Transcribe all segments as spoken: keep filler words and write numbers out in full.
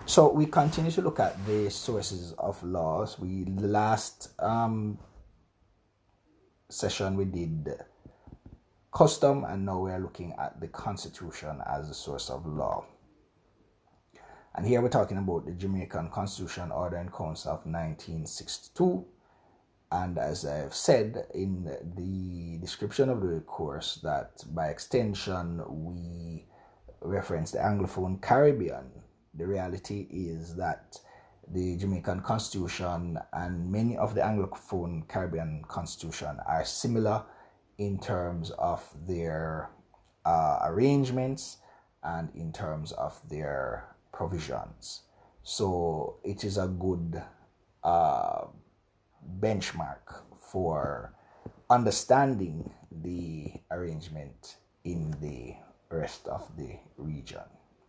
So we continue to look at the sources of laws. We the last um, session we did custom, and now we are looking at the Constitution as a source of law. And here we're talking about the Jamaican Constitution, Order and Council of nineteen sixty-two. And as I've said in the description of the course, that by extension we reference the Anglophone Caribbean. The reality is that the Jamaican Constitution and many of the Anglophone Caribbean Constitution are similar in terms of their uh, arrangements and in terms of their provisions. So it is a good uh, benchmark for understanding the arrangement in the rest of the region.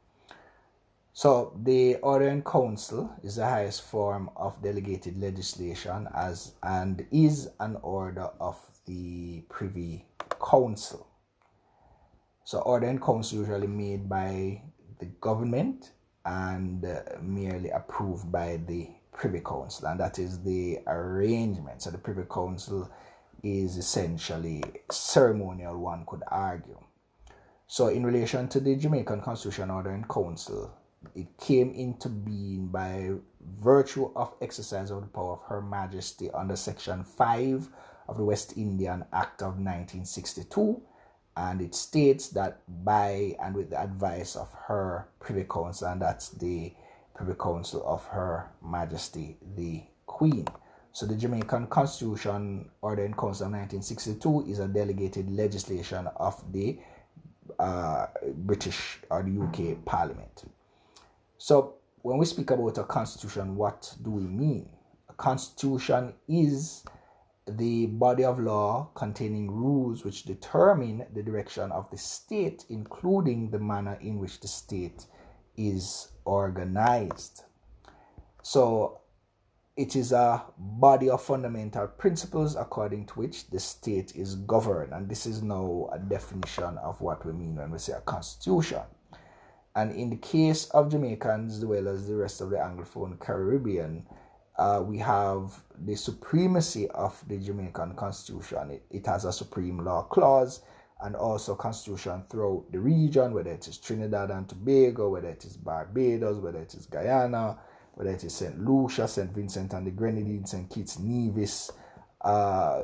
So the Order in Council is the highest form of delegated legislation as and is an order of the Privy Council. So Order in Council usually made by the government and uh, merely approved by the Privy Council, and that is the arrangement. So the Privy Council is essentially ceremonial, one could argue. So in relation to the Jamaican Constitution, Order in Council, it came into being by virtue of exercise of the power of Her Majesty under Section five of the West Indian Act of nineteen sixty-two, and it states that by and with the advice of her Privy Council, and that's the Privy Council of Her Majesty the Queen. So the Jamaican Constitution, Order in Council of nineteen sixty-two is a delegated legislation of the uh, British or the U K Parliament. So when we speak about a constitution, what do we mean? A constitution is the body of law containing rules which determine the direction of the state, including the manner in which the state is organized. So it is a body of fundamental principles according to which the state is governed. And this is now a definition of what we mean when we say a constitution. And in the case of Jamaicans, as well as the rest of the Anglophone Caribbean, uh, we have the supremacy of the Jamaican Constitution. It, it has a supreme law clause and also constitution throughout the region, whether it is Trinidad and Tobago, whether it is Barbados, whether it is Guyana, whether it is Saint Lucia, Saint Vincent and the Grenadines, Saint Kitts Nevis. Uh,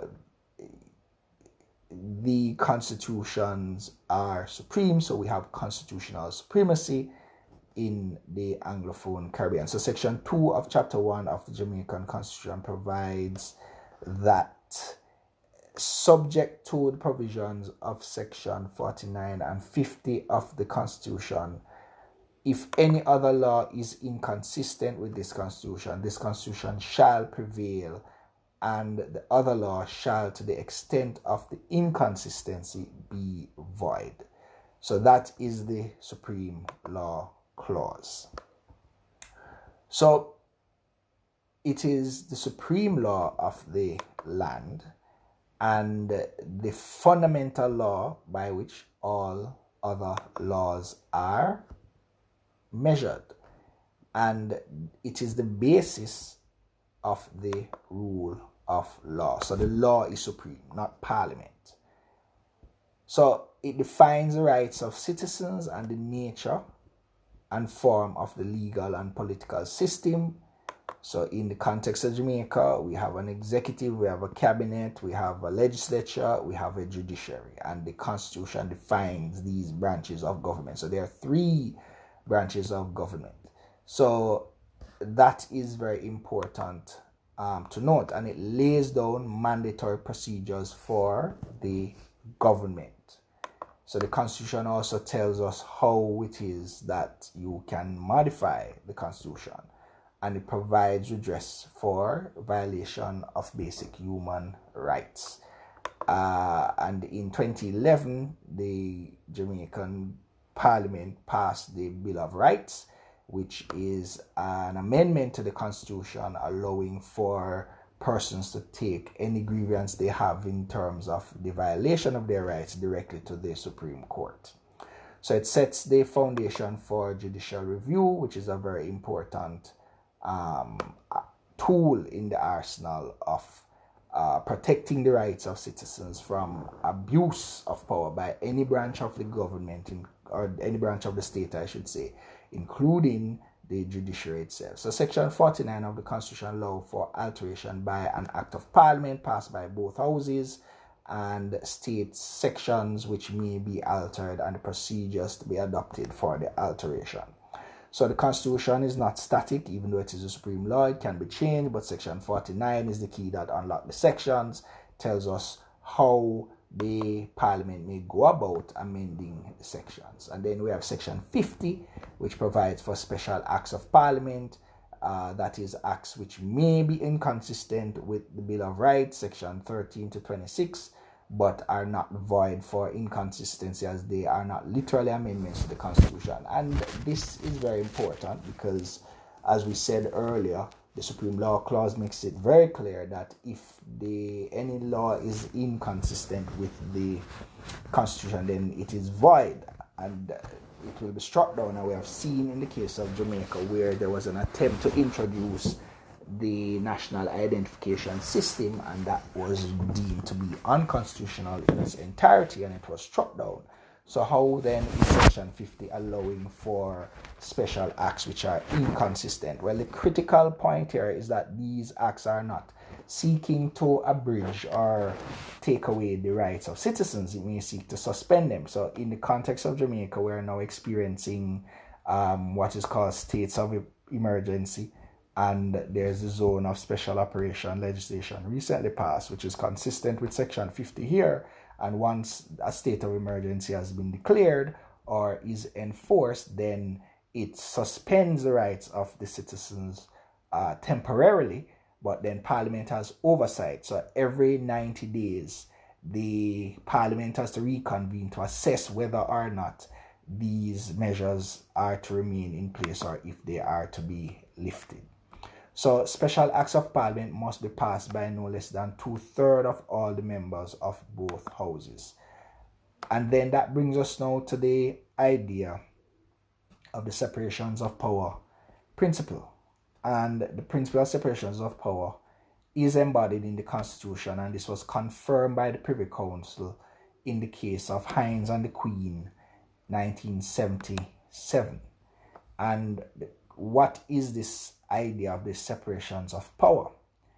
the constitutions are supreme, so we have constitutional supremacy in the Anglophone Caribbean. So section two of chapter one of the Jamaican Constitution provides that subject to the provisions of section forty-nine and fifty of the Constitution, if any other law is inconsistent with this Constitution, this Constitution shall prevail, and the other law shall, to the extent of the inconsistency, be void. So that is the supreme law clause. So it is the supreme law of the land and the fundamental law by which all other laws are measured. And it is the basis of the rule of law. So the law is supreme, not Parliament. So it defines the rights of citizens and the nature and form of the legal and political system. So in the context of Jamaica, we have an executive, we have a cabinet, we have a legislature, we have a judiciary, and the Constitution defines these branches of government. So there are three branches of government. So that is very important um, to note, and it lays down mandatory procedures for the government. So the Constitution also tells us how it is that you can modify the Constitution, and it provides redress for violation of basic human rights. Uh, and in twenty eleven, the Jamaican Parliament passed the Bill of Rights, which is an amendment to the Constitution allowing for persons to take any grievance they have in terms of the violation of their rights directly to the Supreme Court. So it sets the foundation for judicial review, which is a very important um, tool in the arsenal of uh, protecting the rights of citizens from abuse of power by any branch of the government, in, or any branch of the state, I should say, including the judiciary itself. So Section forty-nine of the Constitution allows for alteration by an act of parliament passed by both houses, and states sections which may be altered and the procedures to be adopted for the alteration. So the Constitution is not static, even though it is a supreme law. It can be changed, but Section forty-nine is the key that unlocks the sections, tells us how the Parliament may go about amending the sections. And then we have Section fifty, which provides for special acts of Parliament. Uh, that is, acts which may be inconsistent with the Bill of Rights, Section thirteen to twenty-six, but are not void for inconsistency, as they are not literally amendments to the Constitution. And this is very important because, as we said earlier, the Supreme Law Clause makes it very clear that if the any law is inconsistent with the Constitution, then it is void and it will be struck down. And we have seen in the case of Jamaica where there was an attempt to introduce the national identification system, and that was deemed to be unconstitutional in its entirety, and it was struck down. So how then is Section fifty allowing for special acts which are inconsistent? Well, the critical point here is that these acts are not seeking to abridge or take away the rights of citizens. It may seek to suspend them. So in the context of Jamaica, we are now experiencing um, what is called states of emergency, and there's a zone of special operation legislation recently passed, which is consistent with Section fifty here. And once a state of emergency has been declared or is enforced, then it suspends the rights of the citizens uh, temporarily, but then Parliament has oversight. So every ninety days, the Parliament has to reconvene to assess whether or not these measures are to remain in place or if they are to be lifted. So special acts of Parliament must be passed by no less than two-thirds of all the members of both houses. And then that brings us now to the idea of the separations of power principle. And the principle of separations of power is embodied in the Constitution, and this was confirmed by the Privy Council in the case of Hinds and the Queen, nineteen seventy-seven. And what is this idea of the separations of power?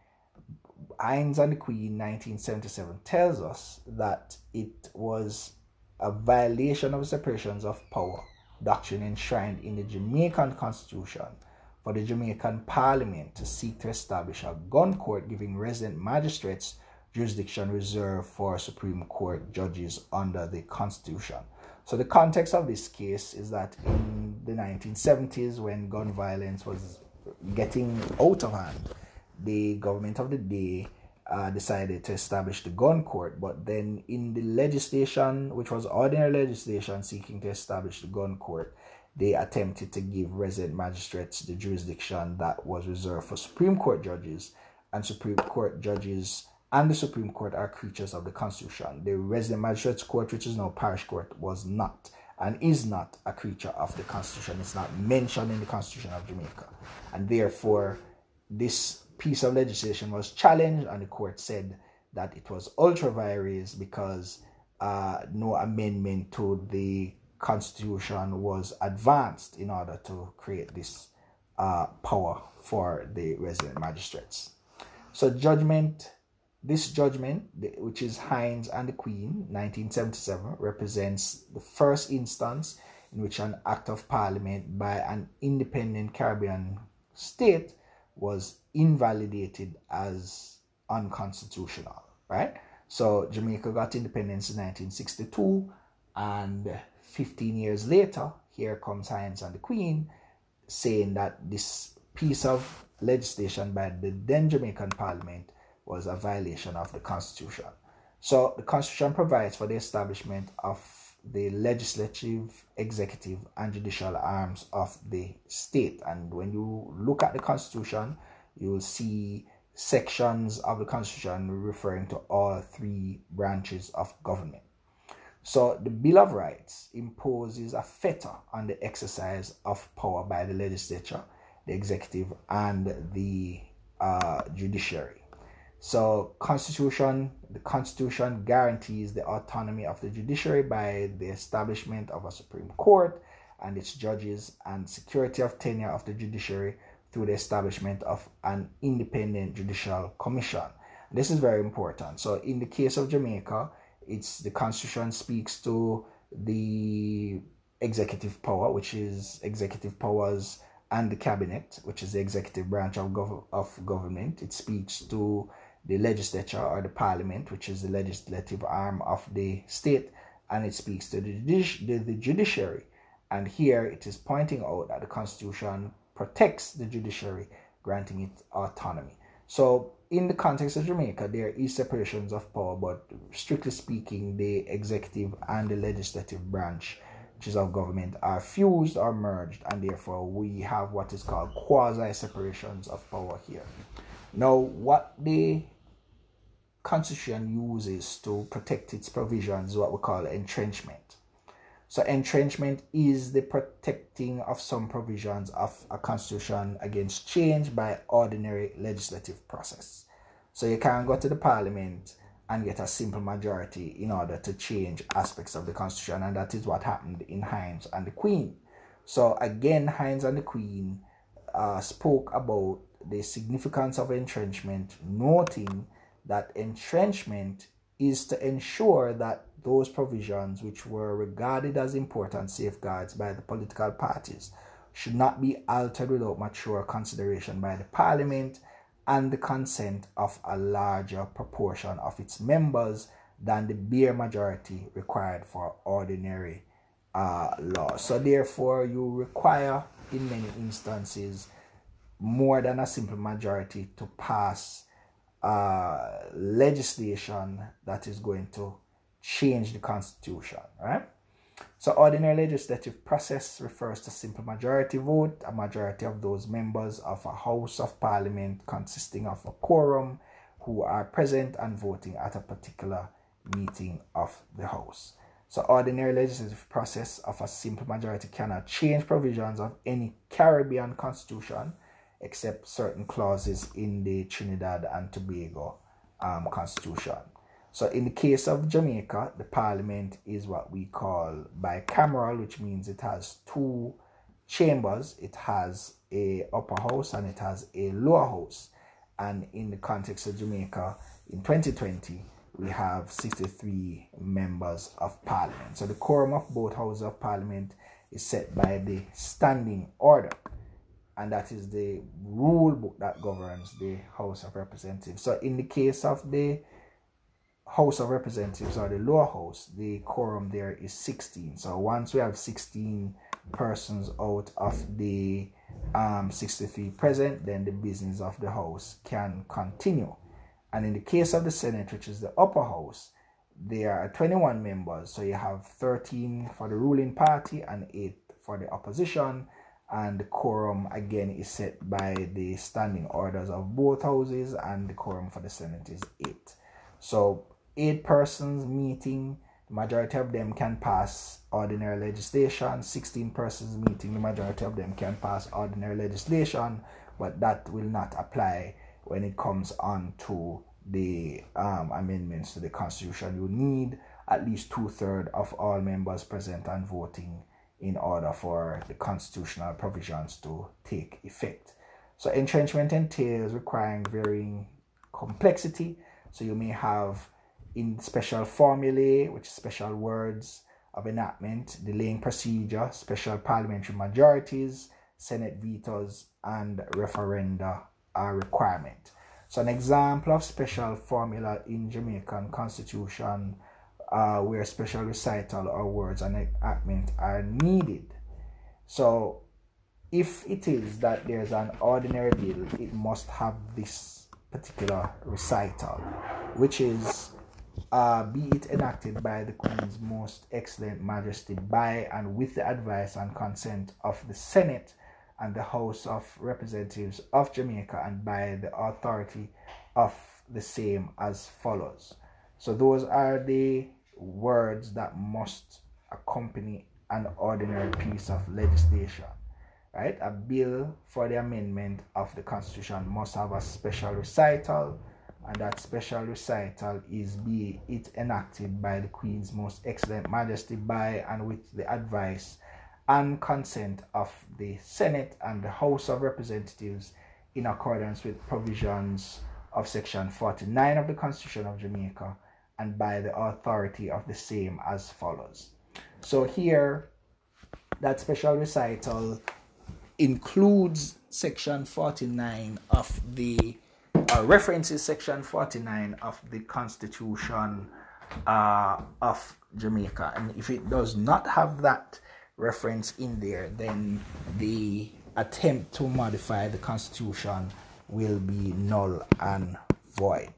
Hinds and the Queen, nineteen seventy-seven, tells us that it was a violation of the separations of power doctrine enshrined in the Jamaican Constitution for the Jamaican Parliament to seek to establish a gun court giving resident magistrates jurisdiction reserved for Supreme Court judges under the Constitution. So the context of this case is that in the nineteen seventies, when gun violence was getting out of hand, the government of the day uh, decided to establish the gun court. But then in the legislation, which was ordinary legislation seeking to establish the gun court, they attempted to give resident magistrates the jurisdiction that was reserved for Supreme Court judges, and Supreme Court judges and the Supreme Court are creatures of the Constitution. The Resident Magistrates Court, which is now Parish Court, was not and is not a creature of the Constitution. It's not mentioned in the Constitution of Jamaica. And therefore, this piece of legislation was challenged, and the court said that it was ultra vires because uh, no amendment to the Constitution was advanced in order to create this uh, power for the resident magistrates. So judgment... This judgment, which is Hinds and the Queen, nineteen seventy-seven, represents the first instance in which an act of Parliament by an independent Caribbean state was invalidated as unconstitutional, right? So Jamaica got independence in nineteen sixty-two, and fifteen years later, here comes Hinds and the Queen saying that this piece of legislation by the then Jamaican Parliament was a violation of the Constitution. So the Constitution provides for the establishment of the legislative, executive, and judicial arms of the state. And when you look at the Constitution, you will see sections of the Constitution referring to all three branches of government. So the Bill of Rights imposes a fetter on the exercise of power by the legislature, the executive, and the uh, judiciary. So constitution, the Constitution guarantees the autonomy of the judiciary by the establishment of a Supreme Court and its judges, and security of tenure of the judiciary through the establishment of an independent judicial commission. This is very important. So in the case of Jamaica, it's the Constitution speaks to the executive power, which is executive powers, and the cabinet, which is the executive branch of, gov- of government. It speaks to the legislature or the parliament, which is the legislative arm of the state, and it speaks to the, judici- the, the judiciary. And here it is pointing out that the Constitution protects the judiciary, granting it autonomy. So in the context of Jamaica, there is separations of power, but strictly speaking, the executive and the legislative branch, which is of government, are fused or merged, and therefore we have what is called quasi-separations of power here. Now, what the Constitution uses to protect its provisions is what we call entrenchment. So entrenchment is the protecting of some provisions of a constitution against change by ordinary legislative process. So you can't go to the parliament and get a simple majority in order to change aspects of the constitution, and that is what happened in Hinds and the Queen. So again, Hinds and the Queen uh, spoke about the significance of entrenchment, noting that entrenchment is to ensure that those provisions which were regarded as important safeguards by the political parties should not be altered without mature consideration by the parliament and the consent of a larger proportion of its members than the bare majority required for ordinary uh, law. So therefore, you require in many instances more than a simple majority to pass uh, legislation that is going to change the Constitution, right? So ordinary legislative process refers to simple majority vote, a majority of those members of a House of Parliament consisting of a quorum who are present and voting at a particular meeting of the House. So ordinary legislative process of a simple majority cannot change provisions of any Caribbean constitution except certain clauses in the Trinidad and Tobago um, constitution. So in the case of Jamaica, the parliament is what we call bicameral, which means it has two chambers. It has a upper house and it has a lower house. And in the context of Jamaica, in twenty twenty, we have sixty-three members of parliament. So the quorum of both houses of parliament is set by the standing order. And that is the rule book that governs the House of Representatives. So in the case of the House of Representatives or the lower house, the quorum there is sixteen. So once we have sixteen persons out of the um, sixty-three present, then the business of the house can continue. And in the case of the Senate, which is the upper house, there are twenty-one members. So you have thirteen for the ruling party and eight for the opposition. And the quorum again is set by the standing orders of both houses, and the quorum for the Senate is eight. So eight persons meeting, the majority of them can pass ordinary legislation. sixteen persons meeting, the majority of them can pass ordinary legislation, but that will not apply when it comes on to the um, amendments to the Constitution. You need at least two-thirds of all members present and voting in order for the constitutional provisions to take effect. So entrenchment entails requiring varying complexity. So you may have in special formulae, which is special words of enactment, delaying procedure, special parliamentary majorities, Senate vetoes, and referenda are requirement. So an example of special formula in Jamaican Constitution uh, where special recital or words and enactment are needed. So if it is that there's an ordinary bill, it must have this particular recital, which is uh, be it enacted by the Queen's Most Excellent Majesty by and with the advice and consent of the Senate and the House of Representatives of Jamaica, and by the authority of the same as follows. So those are the words that must accompany an ordinary piece of legislation, right? A bill for the amendment of the Constitution must have a special recital, and that special recital is be it enacted by the Queen's Most Excellent Majesty by and with the advice and consent of the Senate and the House of Representatives in accordance with provisions of Section forty-nine of the Constitution of Jamaica and by the authority of the same as follows. So here, that special recital includes Section forty-nine of the, uh, references Section forty-nine of the Constitution uh, of Jamaica. And if it does not have that reference in there, then the attempt to modify the Constitution will be null and void.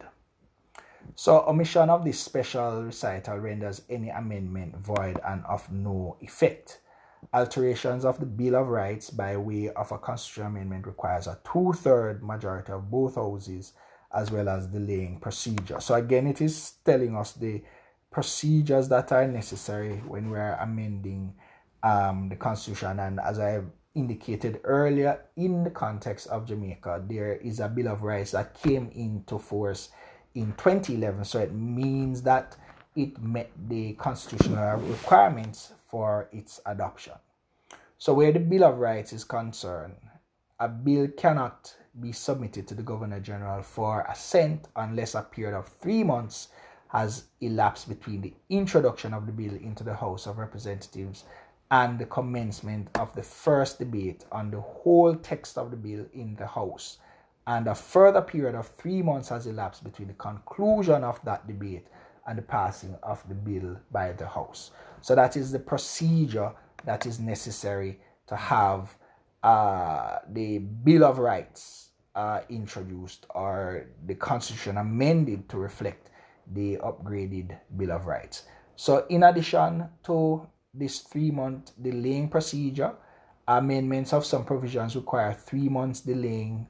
So omission of this special recital renders any amendment void and of no effect. Alterations of the Bill of Rights by way of a constitutional amendment requires a two-third majority of both houses as well as delaying procedure. So again, it is telling us the procedures that are necessary when we are amending um, the Constitution. And as I indicated earlier, in the context of Jamaica, there is a Bill of Rights that came into force in twenty eleven, so it means that it met the constitutional requirements for its adoption. So where the Bill of Rights is concerned, a bill cannot be submitted to the Governor General for assent unless a period of three months has elapsed between the introduction of the bill into the House of Representatives and the commencement of the first debate on the whole text of the bill in the House, and a further period of three months has elapsed between the conclusion of that debate and the passing of the bill by the House. So that is the procedure that is necessary to have uh, the Bill of Rights uh, introduced, or the Constitution amended to reflect the upgraded Bill of Rights. So in addition to this three-month delaying procedure, amendments of some provisions require three months delaying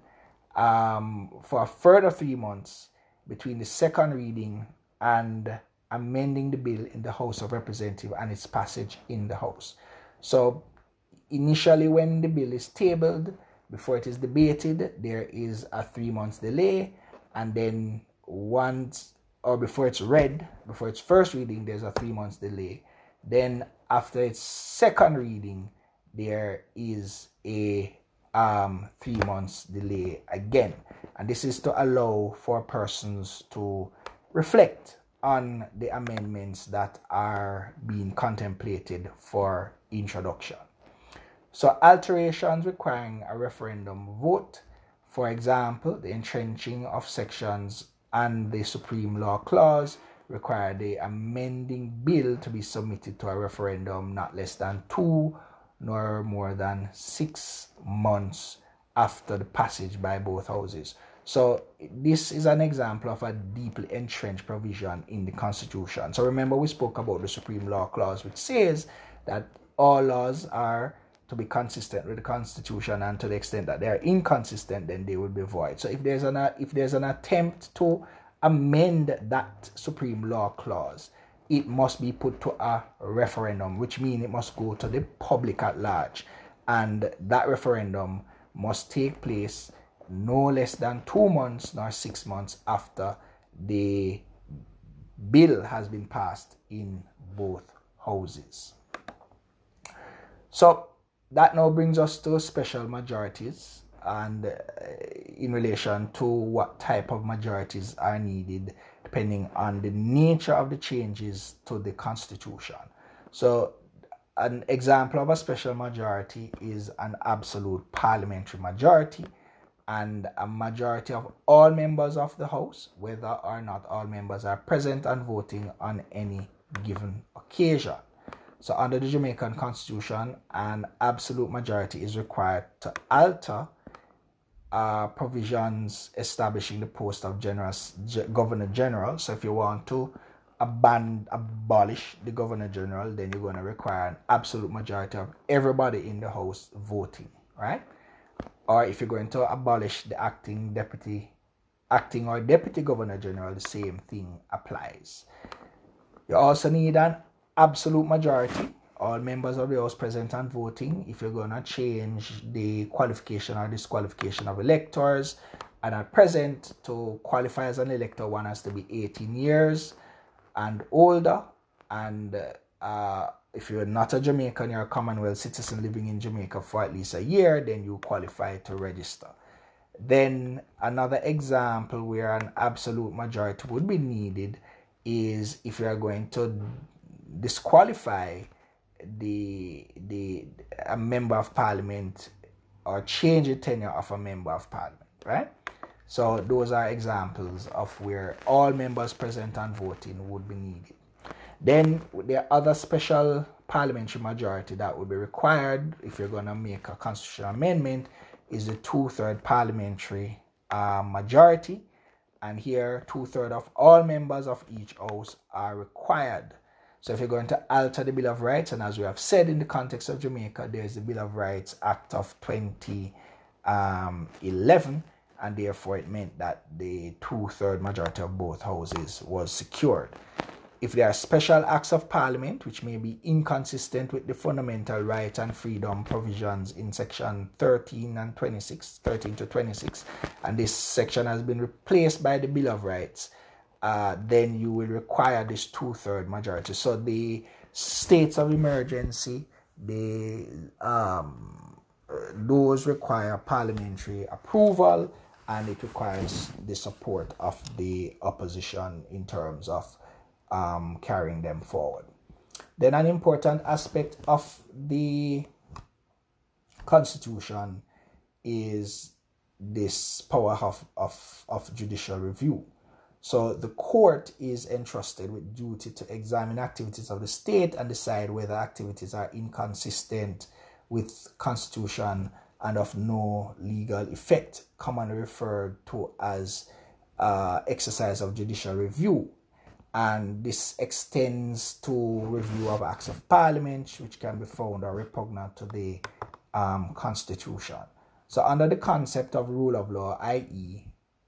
um, for a further three months between the second reading and amending the bill in the House of Representatives and its passage in the House. So initially, when the bill is tabled, before it is debated, there is a three months delay, and then once, or before it's read, before its first reading, there's a three months delay. Then after its second reading, there is a um, three months delay again. And this is to allow for persons to reflect on the amendments that are being contemplated for introduction. So alterations requiring a referendum vote, for example, the entrenching of sections and the Supreme Law Clause, require the amending bill to be submitted to a referendum not less than two nor more than six months after the passage by both houses. So this is an example of a deeply entrenched provision in the Constitution. So remember, we spoke about the Supreme Law Clause, which says that all laws are to be consistent with the Constitution, and to the extent that they are inconsistent, then they will be void. So if there's an if there's an attempt to amend that Supreme Law Clause, it must be put to a referendum, which means it must go to the public at large, and that referendum must take place no less than two months nor six months after the bill has been passed in both houses. So that now brings us to special majorities, and uh, in relation to what type of majorities are needed depending on the nature of the changes to the Constitution. So an example of a special majority is an absolute parliamentary majority, and a majority of all members of the House, whether or not all members are present and voting on any given occasion. So under the Jamaican Constitution, an absolute majority is required to alter uh, provisions establishing the post of General, Governor General. So if you want to aban- abolish the Governor General, then you're going to require an absolute majority of everybody in the House voting, right? Or if you're going to abolish the acting deputy, acting or deputy Governor General, the same thing applies. You also need an absolute majority. All members of the House present and voting. If you're going to change the qualification or disqualification of electors and at present, to qualify as an elector, one has to be eighteen years and older. And uh, if you're not a Jamaican, you're a Commonwealth citizen living in Jamaica for at least a year, then you qualify to register. Then another example where an absolute majority would be needed is if you are going to disqualify the the a member of parliament or change the tenure of a member of parliament, right? So those are examples of where all members present and voting would be needed. Then there are other special parliamentary majority that would be required if you're going to make a constitutional amendment is the two-third parliamentary uh, majority. And here, two-thirds of all members of each house are required. So if you're going to alter the Bill of Rights, and as we have said in the context of Jamaica, there's the Bill of Rights Act of twenty eleven, and therefore it meant that the two-third majority of both houses was secured. If there are special acts of parliament which may be inconsistent with the fundamental rights and freedom provisions in section thirteen and twenty-six, thirteen to twenty-six, and this section has been replaced by the Bill of Rights, uh, then you will require this two-third majority. So the states of emergency, the um, those require parliamentary approval, and it requires the support of the opposition in terms of Um, carrying them forward. Then an important aspect of the Constitution is this power of, of, of judicial review. So the court is entrusted with duty to examine activities of the state and decide whether activities are inconsistent with Constitution and of no legal effect, commonly referred to as uh, exercise of judicial review. And this extends to review of acts of parliament which can be found or repugnant to the um, Constitution. So under the concept of rule of law, that is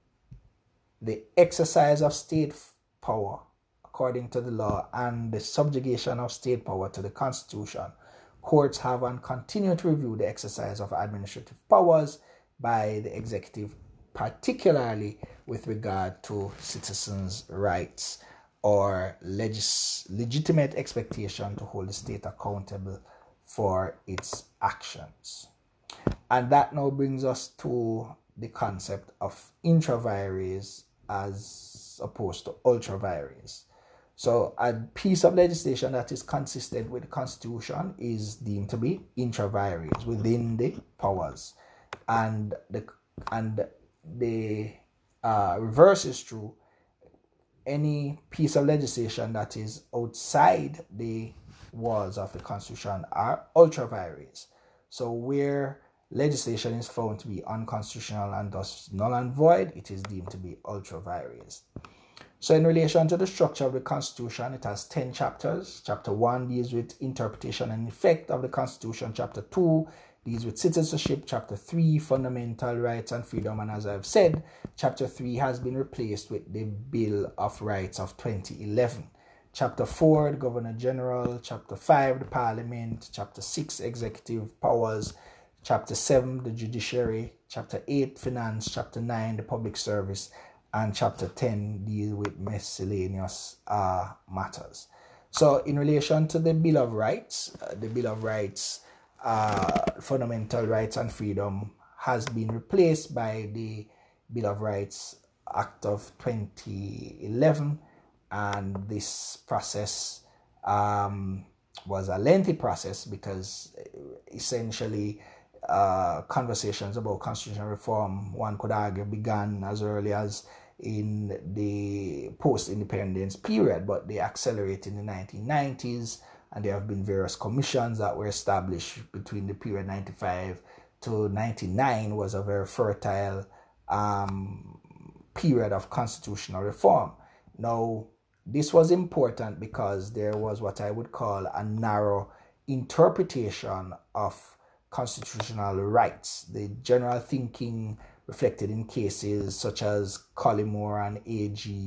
the exercise of state power according to the law and the subjugation of state power to the Constitution, courts have and continue to review the exercise of administrative powers by the executive, particularly with regard to citizens' rights or legis- legitimate expectation to hold the state accountable for its actions. And that now brings us to the concept of intra vires as opposed to ultra vires. So a piece of legislation that is consistent with the Constitution is deemed to be intra vires, within the powers. And the, and the uh, reverse is true. Any piece of legislation that is outside the walls of the Constitution are ultra vires. So where legislation is found to be unconstitutional and thus null and void, it is deemed to be ultra vires. So in relation to the structure of the Constitution, it has ten chapters. Chapter one deals with interpretation and effect of the Constitution. Chapter two deals with citizenship. Chapter three, fundamental rights and freedom. And as I've said, Chapter three has been replaced with the Bill of Rights of twenty eleven. Chapter four, the Governor General. Chapter five, the Parliament. Chapter six, executive powers. Chapter seven, the Judiciary. Chapter eight, Finance. Chapter nine, the Public Service. And Chapter ten deal with miscellaneous uh, matters. So in relation to the Bill of Rights, uh, the Bill of Rights, uh, fundamental rights and freedom has been replaced by the Bill of Rights Act of twenty eleven, and this process um, was a lengthy process because essentially uh, conversations about constitutional reform, one could argue, began as early as in the post-independence period, but they accelerated in the nineteen nineties, and there have been various commissions that were established between the period ninety-five to ninety-nine was a very fertile um, period of constitutional reform. Now, this was important because there was what I would call a narrow interpretation of constitutional rights. The general thinking reflected in cases such as Collymore and A G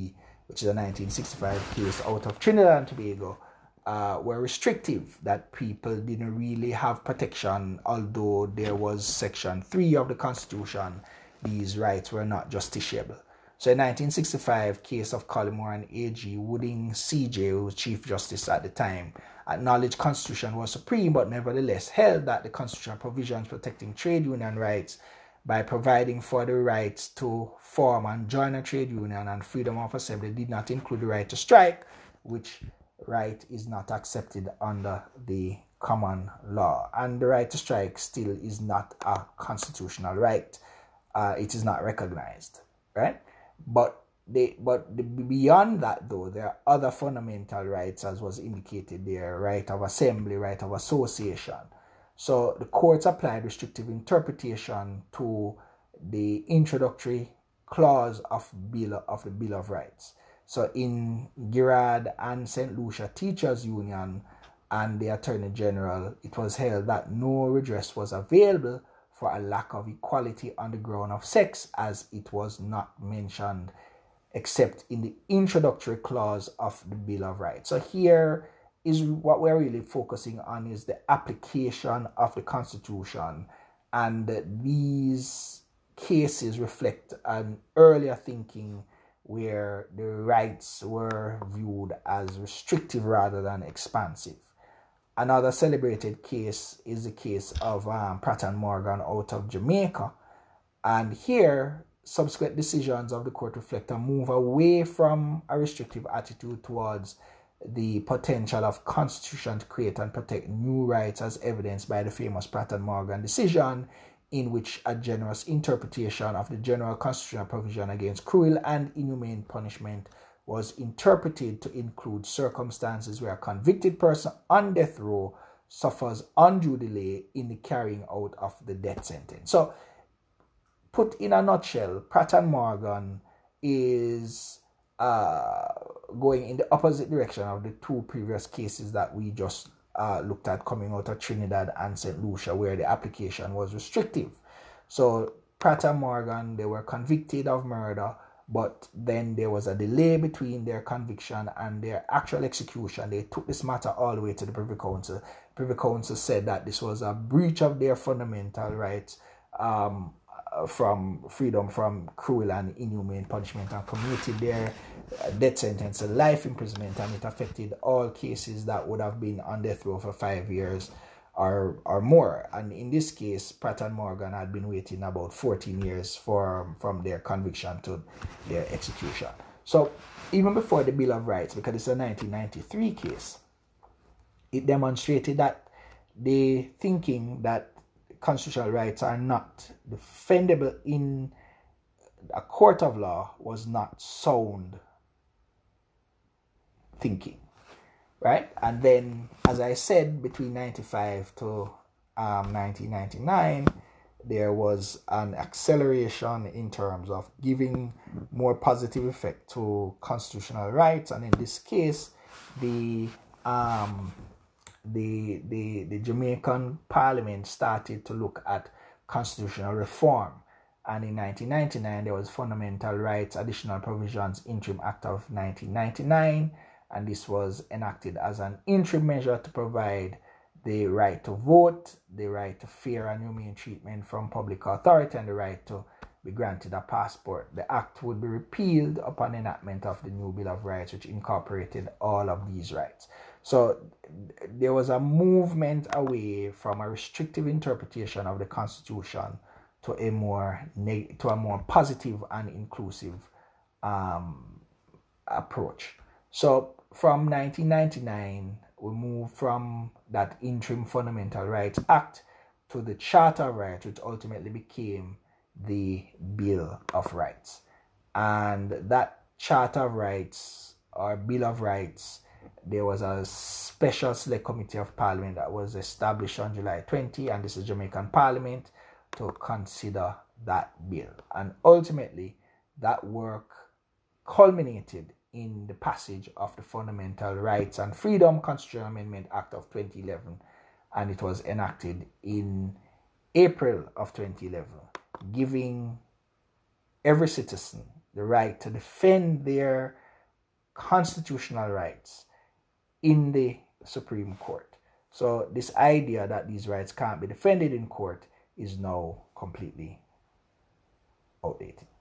which is a nineteen sixty-five case out of Trinidad and Tobago, uh, were restrictive, that people didn't really have protection, although there was Section three of the Constitution. These rights were not justiciable. So in nineteen sixty-five, case of Collymore and A G Wooding C J, who was Chief Justice at the time, acknowledged Constitution was supreme, but nevertheless held that the constitutional provisions protecting trade union rights by providing for the rights to form and join a trade union and freedom of assembly did not include the right to strike, which right is not accepted under the common law. And the right to strike still is not a constitutional right. Uh, it is not recognized, right? But they, but the, beyond that, though, there are other fundamental rights, as was indicated there: right of assembly, right of association. So the courts applied restrictive interpretation to the introductory clause of bill of the Bill of Rights. So in Girard and Saint Lucia Teachers Union and the Attorney General, it was held that no redress was available for a lack of equality on the ground of sex, as it was not mentioned except in the introductory clause of the Bill of Rights. So here is what we're really focusing on, is the application of the Constitution, and these cases reflect an earlier thinking where the rights were viewed as restrictive rather than expansive. Another celebrated case is the case of um, Pratt and Morgan out of Jamaica. And here, subsequent decisions of the court reflect a move away from a restrictive attitude towards the potential of Constitution to create and protect new rights, as evidenced by the famous Pratt and Morgan decision, in which a generous interpretation of the general constitutional provision against cruel and inhumane punishment was interpreted to include circumstances where a convicted person on death row suffers undue delay in the carrying out of the death sentence. So, put in a nutshell, Pratt and Morgan is uh, going in the opposite direction of the two previous cases that we just uh, looked at coming out of Trinidad and Saint Lucia, where the application was restrictive. So, Pratt and Morgan, they were convicted of murder, but then there was a delay between their conviction and their actual execution. They took this matter all the way to the Privy Council. Privy Council said that this was a breach of their fundamental rights um, from freedom from cruel and inhumane punishment, and commuted their death sentence to life imprisonment, and it affected all cases that would have been on death row for five years or or more. And in this case, Pratt and Morgan had been waiting about fourteen years for from their conviction to their execution. So even before the Bill of Rights, because it's a nineteen ninety-three case, it demonstrated that the thinking that constitutional rights are not defendable in a court of law was not sound thinking. Right? And then, as I said, between ninety-five to um, nineteen ninety-nine, there was an acceleration in terms of giving more positive effect to constitutional rights. And in this case, the um, the, the, the Jamaican Parliament started to look at constitutional reform. And in nineteen ninety-nine, there was Fundamental Rights Additional Provisions Interim Act of nineteen ninety-nine. And this was enacted as an interim measure to provide the right to vote, the right to fair and humane treatment from public authority, and the right to be granted a passport. The act would be repealed upon enactment of the new Bill of Rights, which incorporated all of these rights. So there was a movement away from a restrictive interpretation of the Constitution to a more neg- to a more positive and inclusive um, approach. So from nineteen ninety-nine, we moved from that interim Fundamental Rights Act to the Charter of Rights, which ultimately became the Bill of Rights. And that Charter of Rights, or Bill of Rights, there was a special select committee of Parliament that was established on July twentieth, and this is Jamaican Parliament, to consider that bill. And ultimately, that work culminated in the passage of the Fundamental Rights and Freedom Constitutional Amendment Act of twenty eleven, and it was enacted in April of twenty eleven, giving every citizen the right to defend their constitutional rights in the Supreme Court. So this idea that these rights can't be defended in court is now completely outdated.